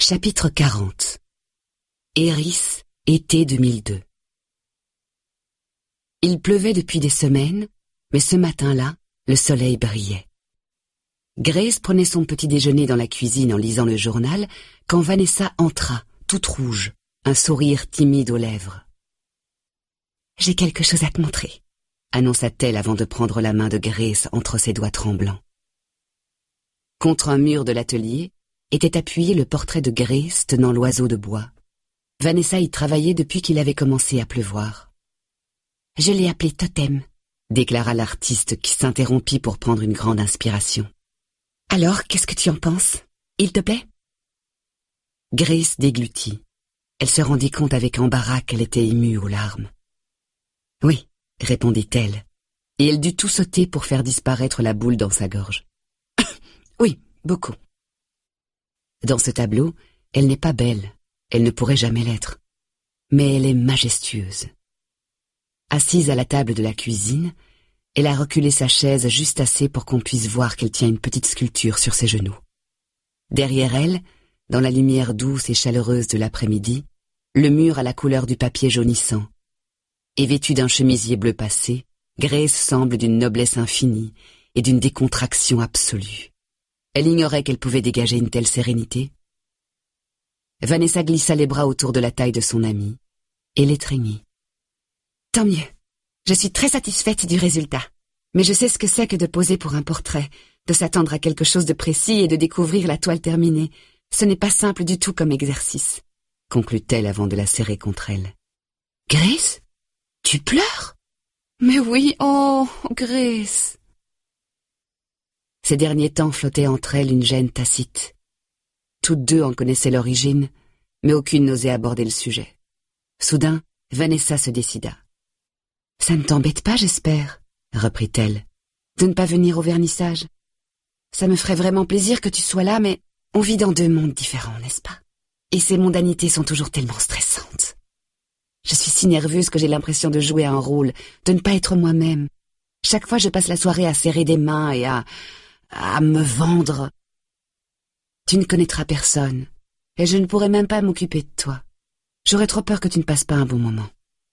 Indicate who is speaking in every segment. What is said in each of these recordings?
Speaker 1: Chapitre 40. Eris, été 2002. Il pleuvait depuis des semaines, mais ce matin-là, le soleil brillait. Grace prenait son petit déjeuner dans la cuisine en lisant le journal quand Vanessa entra, toute rouge, un sourire timide aux lèvres. « J'ai quelque chose à te montrer », annonça-t-elle avant de prendre la main de Grace entre ses doigts tremblants. Contre un mur de l'atelier était appuyé le portrait de Grace tenant l'oiseau de bois. Vanessa y travaillait depuis qu'il avait commencé à pleuvoir. « Je l'ai appelé Totem », déclara l'artiste qui s'interrompit pour prendre une grande inspiration. « Alors, qu'est-ce que tu en penses? Il te plaît ?» Grace déglutit. Elle se rendit compte avec embarras qu'elle était émue aux larmes. « Oui », répondit-elle, et elle dut tout sauter pour faire disparaître la boule dans sa gorge. « Oui, beaucoup. » Dans ce tableau, elle n'est pas belle, elle ne pourrait jamais l'être, mais elle est majestueuse. Assise à la table de la cuisine, elle a reculé sa chaise juste assez pour qu'on puisse voir qu'elle tient une petite sculpture sur ses genoux. Derrière elle, dans la lumière douce et chaleureuse de l'après-midi, le mur a la couleur du papier jaunissant. Et vêtue d'un chemisier bleu passé, Grace semble d'une noblesse infinie et d'une décontraction absolue. Elle ignorait qu'elle pouvait dégager une telle sérénité. Vanessa glissa les bras autour de la taille de son amie et l'étreignit. « Tant mieux. Je suis très satisfaite du résultat. Mais je sais ce que c'est que de poser pour un portrait, de s'attendre à quelque chose de précis et de découvrir la toile terminée. Ce n'est pas simple du tout comme exercice, » conclut-elle avant de la serrer contre elle. « Grace, tu pleures? Mais oui, oh, Grace !» Ces derniers temps flottait entre elles une gêne tacite. Toutes deux en connaissaient l'origine, mais aucune n'osait aborder le sujet. Soudain, Vanessa se décida. « Ça ne t'embête pas, j'espère, » reprit-elle, « de ne pas venir au vernissage. Ça me ferait vraiment plaisir que tu sois là, mais on vit dans deux mondes différents, n'est-ce pas? Et ces mondanités sont toujours tellement stressantes. Je suis si nerveuse que j'ai l'impression de jouer un rôle, de ne pas être moi-même. Chaque fois, je passe la soirée à serrer des mains et à me vendre. Tu ne connaîtras personne, et je ne pourrai même pas m'occuper de toi. J'aurais trop peur que tu ne passes pas un bon moment. »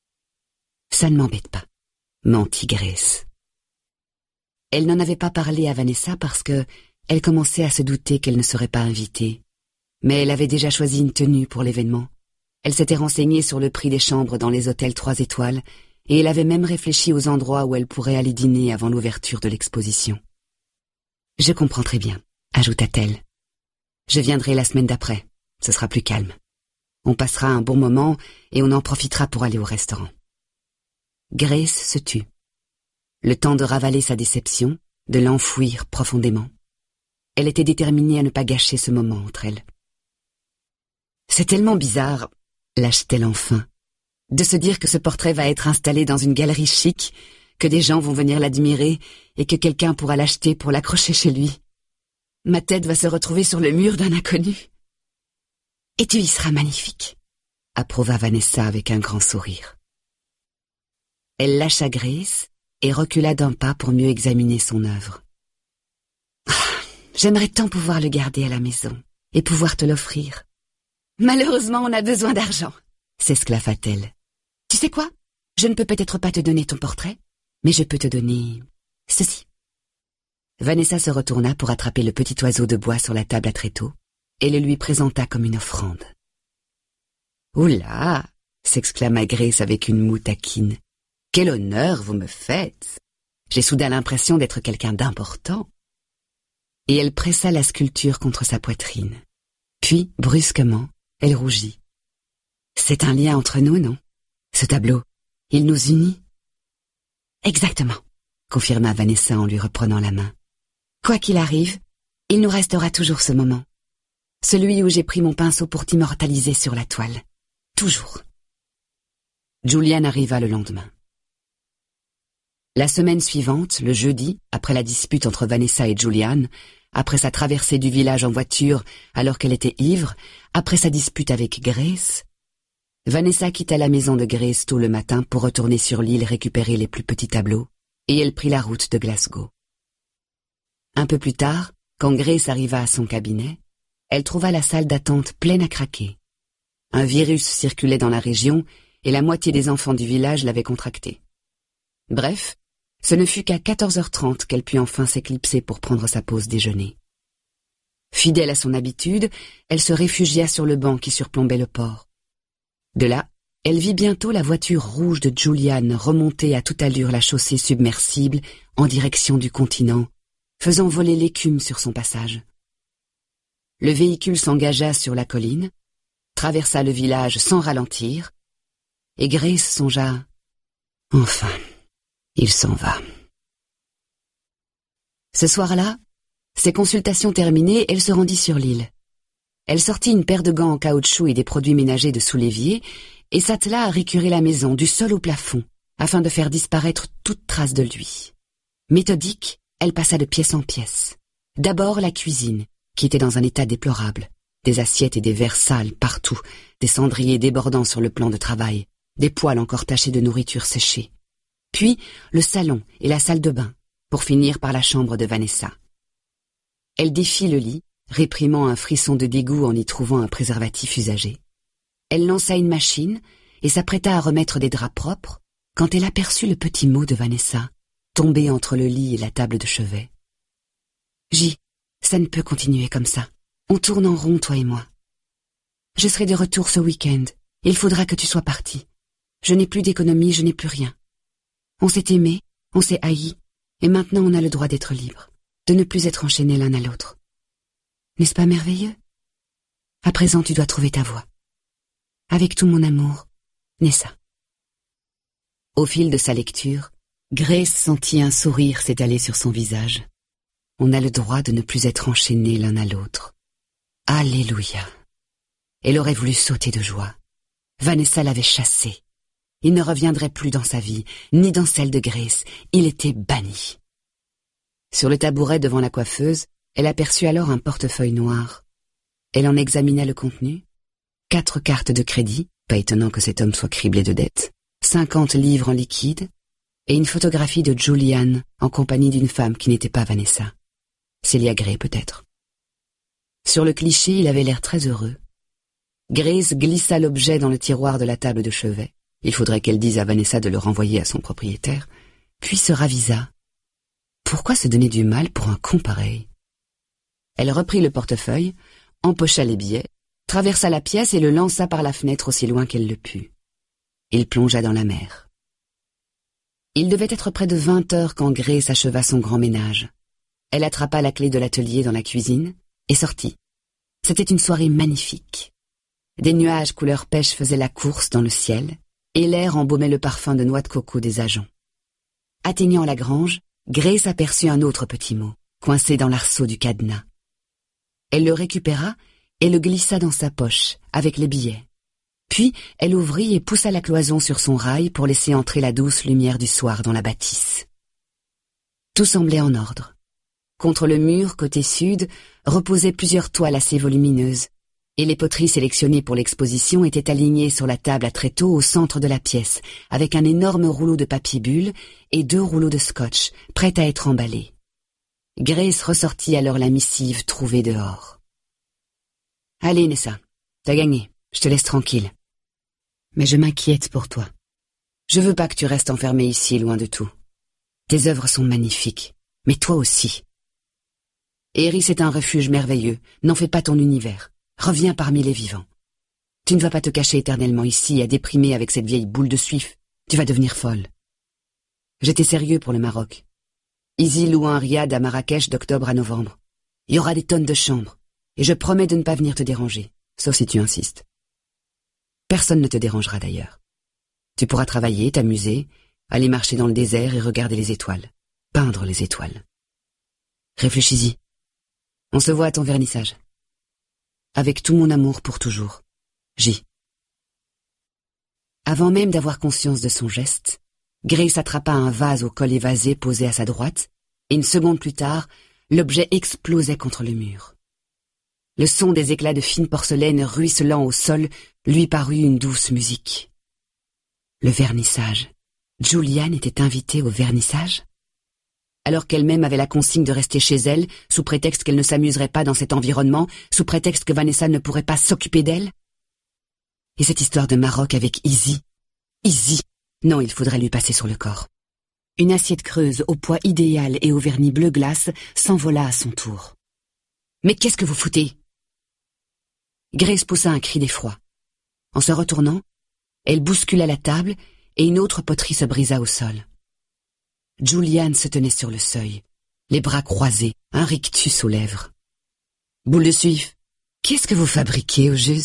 Speaker 1: « Ça ne m'embête pas, » mentit Grace. Elle n'en avait pas parlé à Vanessa parce que elle commençait à se douter qu'elle ne serait pas invitée. Mais elle avait déjà choisi une tenue pour l'événement. Elle s'était renseignée sur le prix des chambres dans les hôtels 3 étoiles, et elle avait même réfléchi aux endroits où elle pourrait aller dîner avant l'ouverture de l'exposition. « Je comprends très bien, » ajouta-t-elle. « Je viendrai la semaine d'après, ce sera plus calme. On passera un bon moment et on en profitera pour aller au restaurant. » Grace se tut. Le temps de ravaler sa déception, de l'enfouir profondément. Elle était déterminée à ne pas gâcher ce moment entre elles. « C'est tellement bizarre, » lâche-t-elle enfin, « de se dire que ce portrait va être installé dans une galerie chic, que des gens vont venir l'admirer et que quelqu'un pourra l'acheter pour l'accrocher chez lui. Ma tête va se retrouver sur le mur d'un inconnu. »« Et tu y seras magnifique, » approuva Vanessa avec un grand sourire. Elle lâcha Grace et recula d'un pas pour mieux examiner son œuvre. « J'aimerais tant pouvoir le garder à la maison et pouvoir te l'offrir. Malheureusement, on a besoin d'argent, » s'esclaffa-t-elle. « Tu sais quoi? Je ne peux peut-être pas te donner ton portrait, mais je peux te donner ceci. » Vanessa se retourna pour attraper le petit oiseau de bois sur la table à tréteaux et le lui présenta comme une offrande. « Oula !» s'exclama Grace avec une moue taquine. « Quel honneur vous me faites! J'ai soudain l'impression d'être quelqu'un d'important. » Et elle pressa la sculpture contre sa poitrine. Puis, brusquement, elle rougit. « C'est un lien entre nous, non? Ce tableau, il nous unit? »« Exactement, » confirma Vanessa en lui reprenant la main. « Quoi qu'il arrive, il nous restera toujours ce moment. Celui où j'ai pris mon pinceau pour t'immortaliser sur la toile. Toujours. » Julian arriva le lendemain. La semaine suivante, le jeudi, après la dispute entre Vanessa et Julian, après sa traversée du village en voiture alors qu'elle était ivre, après sa dispute avec Grace, Vanessa quitta la maison de Grace tôt le matin pour retourner sur l'île récupérer les plus petits tableaux, et elle prit la route de Glasgow. Un peu plus tard, quand Grace arriva à son cabinet, elle trouva la salle d'attente pleine à craquer. Un virus circulait dans la région et la moitié des enfants du village l'avaient contracté. Bref, ce ne fut qu'à 14h30 qu'elle put enfin s'éclipser pour prendre sa pause déjeuner. Fidèle à son habitude, elle se réfugia sur le banc qui surplombait le port. De là, elle vit bientôt la voiture rouge de Julian remonter à toute allure la chaussée submersible en direction du continent, faisant voler l'écume sur son passage. Le véhicule s'engagea sur la colline, traversa le village sans ralentir, et Grace songea « Enfin, il s'en va. » Ce soir-là, ses consultations terminées, elle se rendit sur l'île. Elle sortit une paire de gants en caoutchouc et des produits ménagers de sous l'évier et s'attela à récurer la maison du sol au plafond afin de faire disparaître toute trace de lui. Méthodique, elle passa de pièce en pièce. D'abord la cuisine, qui était dans un état déplorable. Des assiettes et des verres sales partout, des cendriers débordant sur le plan de travail, des poêles encore tachés de nourriture séchée. Puis le salon et la salle de bain, pour finir par la chambre de Vanessa. Elle défit le lit, réprimant un frisson de dégoût en y trouvant un préservatif usagé. Elle lança une machine et s'apprêta à remettre des draps propres quand elle aperçut le petit mot de Vanessa, tombé entre le lit et la table de chevet. « J, ça ne peut continuer comme ça. On tourne en rond, toi et moi. Je serai de retour ce week-end. Il faudra que tu sois parti. Je n'ai plus d'économie, je n'ai plus rien. On s'est aimé, on s'est haï, et maintenant on a le droit d'être libre, de ne plus être enchaînés l'un à l'autre. N'est-ce pas merveilleux? À présent, tu dois trouver ta voie. Avec tout mon amour, Nessa. » Au fil de sa lecture, Grace sentit un sourire s'étaler sur son visage. On a le droit de ne plus être enchaînés l'un à l'autre. Alléluia. Elle aurait voulu sauter de joie. Vanessa l'avait chassé. Il ne reviendrait plus dans sa vie, ni dans celle de Grace. Il était banni. Sur le tabouret devant la coiffeuse, elle aperçut alors un portefeuille noir. Elle en examina le contenu. 4 cartes de crédit, pas étonnant que cet homme soit criblé de dettes, 50 livres en liquide, et une photographie de Julian en compagnie d'une femme qui n'était pas Vanessa. Célia Gray, peut-être. Sur le cliché, il avait l'air très heureux. Grace glissa l'objet dans le tiroir de la table de chevet. Il faudrait qu'elle dise à Vanessa de le renvoyer à son propriétaire, puis se ravisa. Pourquoi se donner du mal pour un con pareil? Elle reprit le portefeuille, empocha les billets, traversa la pièce et le lança par la fenêtre aussi loin qu'elle le put. Il plongea dans la mer. Il devait être près de 20 heures quand Grace acheva son grand ménage. Elle attrapa la clé de l'atelier dans la cuisine et sortit. C'était une soirée magnifique. Des nuages couleur pêche faisaient la course dans le ciel, et l'air embaumait le parfum de noix de coco des ajoncs. Atteignant la grange, Grace aperçut un autre petit mot, coincé dans l'arceau du cadenas. Elle le récupéra et le glissa dans sa poche, avec les billets. Puis, elle ouvrit et poussa la cloison sur son rail pour laisser entrer la douce lumière du soir dans la bâtisse. Tout semblait en ordre. Contre le mur, côté sud, reposaient plusieurs toiles assez volumineuses, et les poteries sélectionnées pour l'exposition étaient alignées sur la table à tréteaux au centre de la pièce, avec un énorme rouleau de papier bulle et 2 rouleaux de scotch, prêts à être emballés. Grace ressortit alors la missive trouvée dehors. « Allez, Nessa, t'as gagné, je te laisse tranquille. Mais je m'inquiète pour toi. Je veux pas que tu restes enfermée ici, loin de tout. Tes œuvres sont magnifiques, mais toi aussi. Eris est un refuge merveilleux, n'en fais pas ton univers. Reviens parmi les vivants. Tu ne vas pas te cacher éternellement ici à déprimer avec cette vieille boule de suif. Tu vas devenir folle. J'étais sérieux pour le Maroc. Izzy loue un riad à Marrakech d'octobre à novembre. Il y aura des tonnes de chambres, et je promets de ne pas venir te déranger, sauf si tu insistes. Personne ne te dérangera d'ailleurs. Tu pourras travailler, t'amuser, aller marcher dans le désert et regarder les étoiles, peindre les étoiles. Réfléchis-y. On se voit à ton vernissage. Avec tout mon amour pour toujours. J. Avant même d'avoir conscience de son geste, Grace attrapa un vase au col évasé posé à sa droite, et une seconde plus tard, l'objet explosait contre le mur. Le son des éclats de fine porcelaine ruisselant au sol lui parut une douce musique. Le vernissage. Julian était invité au vernissage? alors qu'elle-même avait la consigne de rester chez elle, sous prétexte qu'elle ne s'amuserait pas dans cet environnement, sous prétexte que Vanessa ne pourrait pas s'occuper d'elle? Et cette histoire de Maroc avec Izzy? Izzy! Non, il faudrait lui passer sur le corps. Une assiette creuse au poids idéal et au vernis bleu glace s'envola à son tour. « Mais qu'est-ce que vous foutez ?» Grace poussa un cri d'effroi. En se retournant, elle bouscula la table et une autre poterie se brisa au sol. Julian se tenait sur le seuil, les bras croisés, un rictus aux lèvres. « Boule de suif, qu'est-ce que vous fabriquez au juste ?»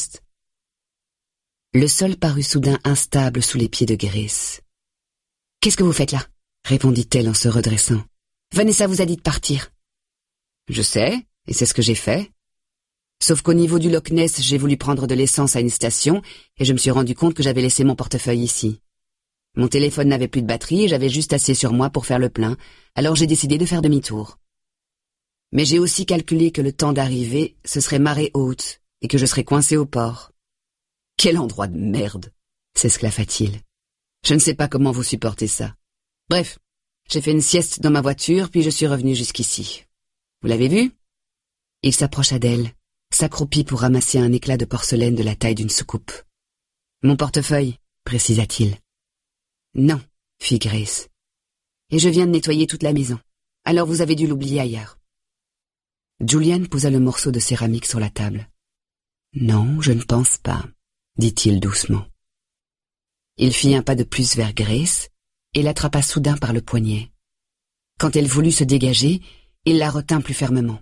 Speaker 1: Le sol parut soudain instable sous les pieds de Grace. « Qu'est-ce que vous faites là ?» répondit-elle en se redressant. « Vanessa vous a dit de partir. »« Je sais, et c'est ce que j'ai fait. Sauf qu'au niveau du Loch Ness, j'ai voulu prendre de l'essence à une station et je me suis rendu compte que j'avais laissé mon portefeuille ici. Mon téléphone n'avait plus de batterie et j'avais juste assez sur moi pour faire le plein, alors j'ai décidé de faire demi-tour. Mais j'ai aussi calculé que le temps d'arriver, ce serait marée haute et que je serais coincé au port. Quel endroit de merde, s'esclaffa-t-il. Je ne sais pas comment vous supportez ça. Bref, j'ai fait une sieste dans ma voiture, puis je suis revenu jusqu'ici. Vous l'avez vu? Il s'approcha d'elle, s'accroupit pour ramasser un éclat de porcelaine de la taille d'une soucoupe. Mon portefeuille, précisa-t-il. Non, fit Grace. Et je viens de nettoyer toute la maison. Alors vous avez dû l'oublier ailleurs. Julian posa le morceau de céramique sur la table. Non, je ne pense pas, dit-il doucement. Il fit un pas de plus vers Grace et l'attrapa soudain par le poignet. Quand elle voulut se dégager, il la retint plus fermement.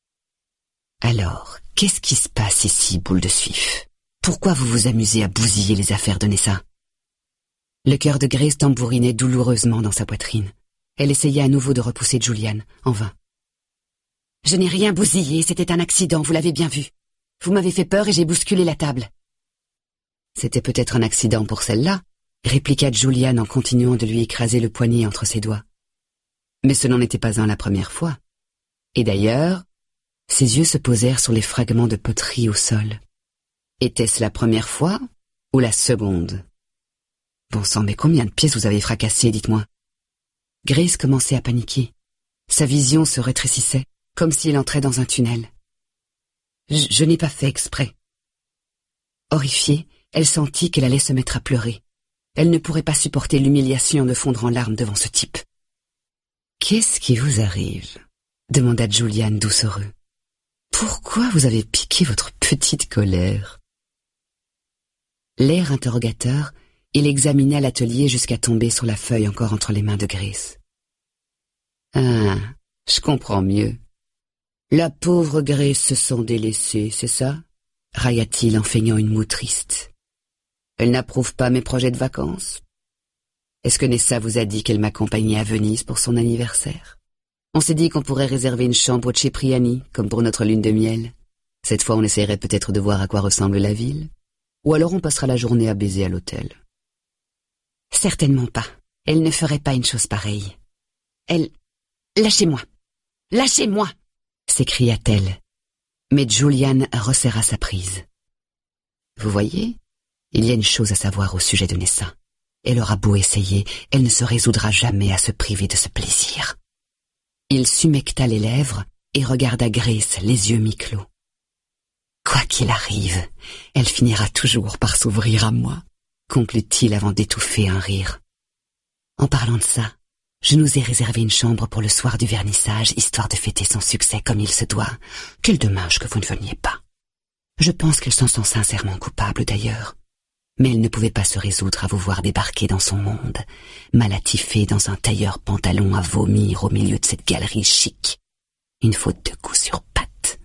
Speaker 1: Alors, qu'est-ce qui se passe ici, boule de suif? Pourquoi vous vous amusez à bousiller les affaires de Nessa? Le cœur de Grace tambourinait douloureusement dans sa poitrine. Elle essaya à nouveau de repousser Julian, en vain. « Je n'ai rien bousillé, c'était un accident, vous l'avez bien vu. Vous m'avez fait peur et j'ai bousculé la table. »« C'était peut-être un accident pour celle-là, » répliqua Julian en continuant de lui écraser le poignet entre ses doigts. Mais ce n'en était pas un la première fois. Et d'ailleurs, ses yeux se posèrent sur les fragments de poterie au sol. Était-ce la première fois ou la seconde? Bon sang, mais combien de pièces vous avez fracassées, dites-moi? Grace commençait à paniquer. Sa vision se rétrécissait, comme s'il entrait dans un tunnel. Je n'ai pas fait exprès. Horrifiée, elle sentit qu'elle allait se mettre à pleurer. Elle ne pourrait pas supporter l'humiliation de fondre en larmes devant ce type. « Qu'est-ce qui vous arrive ?» demanda Julian doucereux. « Pourquoi vous avez piqué votre petite colère ?» L'air interrogateur, il examina l'atelier jusqu'à tomber sur la feuille encore entre les mains de Grace. « Ah, je comprends mieux. La pauvre Grace se sent délaissée, c'est ça ?» railla-t-il en feignant une moue triste. « Elle n'approuve pas mes projets de vacances? Est-ce que Nessa vous a dit qu'elle m'accompagnait à Venise pour son anniversaire? On s'est dit qu'on pourrait réserver une chambre au Cipriani, comme pour notre lune de miel. Cette fois, on essaierait peut-être de voir à quoi ressemble la ville. Ou alors on passera la journée à baiser à l'hôtel. » Certainement pas. Elle ne ferait pas une chose pareille. Elle... Lâchez-moi! Lâchez-moi! S'écria-t-elle. Mais Julian resserra sa prise. Vous voyez, il y a une chose à savoir au sujet de Nessa. Elle aura beau essayer, elle ne se résoudra jamais à se priver de ce plaisir. Il s'humecta les lèvres et regarda Grace les yeux mi-clos. Quoi qu'il arrive, elle finira toujours par s'ouvrir à moi, conclut-il avant d'étouffer un rire. En parlant de ça, je nous ai réservé une chambre pour le soir du vernissage, histoire de fêter son succès comme il se doit. Quel dommage que vous ne veniez pas. Je pense qu'elle s'en sent sincèrement coupable d'ailleurs. Mais elle ne pouvait pas se résoudre à vous voir débarquer dans son monde, malatifée dans un tailleur pantalon à vomir au milieu de cette galerie chic. Une faute de goût sur patte.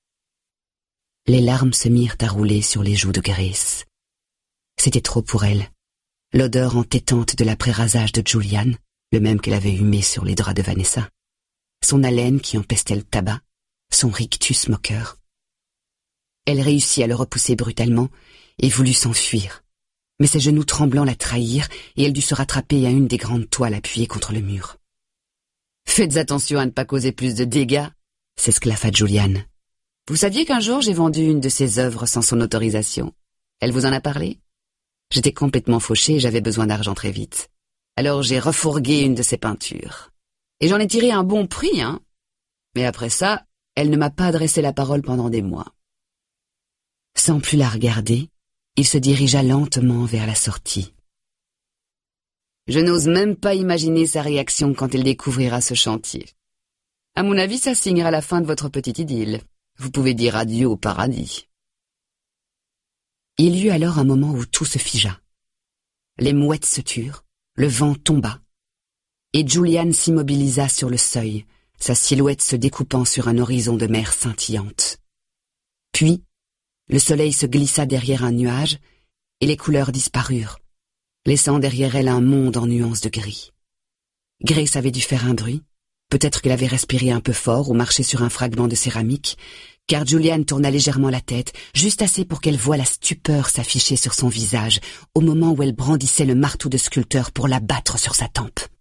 Speaker 1: Les larmes se mirent à rouler sur les joues de Grace. C'était trop pour elle. L'odeur entêtante de l'après-rasage de Julian, le même qu'elle avait humé sur les draps de Vanessa. Son haleine qui empestait le tabac, son rictus moqueur. Elle réussit à le repousser brutalement et voulut s'enfuir. Mais ses genoux tremblants la trahirent et elle dut se rattraper à une des grandes toiles appuyées contre le mur. « Faites attention à ne pas causer plus de dégâts » s'esclaffa Julian. « Vous saviez qu'un jour j'ai vendu une de ses œuvres sans son autorisation? Elle vous en a parlé? J'étais complètement fauché et j'avais besoin d'argent très vite. Alors j'ai refourgué une de ses peintures. Et j'en ai tiré un bon prix, hein. Mais après ça, elle ne m'a pas adressé la parole pendant des mois. Sans plus la regarder, il se dirigea lentement vers la sortie. Je n'ose même pas imaginer sa réaction quand il découvrira ce chantier. À mon avis, ça signera la fin de votre petite idylle. Vous pouvez dire adieu au paradis. Il y eut alors un moment où tout se figea. Les mouettes se turent, le vent tomba, et Julian s'immobilisa sur le seuil, sa silhouette se découpant sur un horizon de mer scintillante. Puis, le soleil se glissa derrière un nuage, et les couleurs disparurent, laissant derrière elle un monde en nuances de gris. Grace avait dû faire un bruit, peut-être qu'elle avait respiré un peu fort ou marché sur un fragment de céramique, car Julian tourna légèrement la tête, juste assez pour qu'elle voie la stupeur s'afficher sur son visage, au moment où elle brandissait le marteau de sculpteur pour l'abattre sur sa tempe.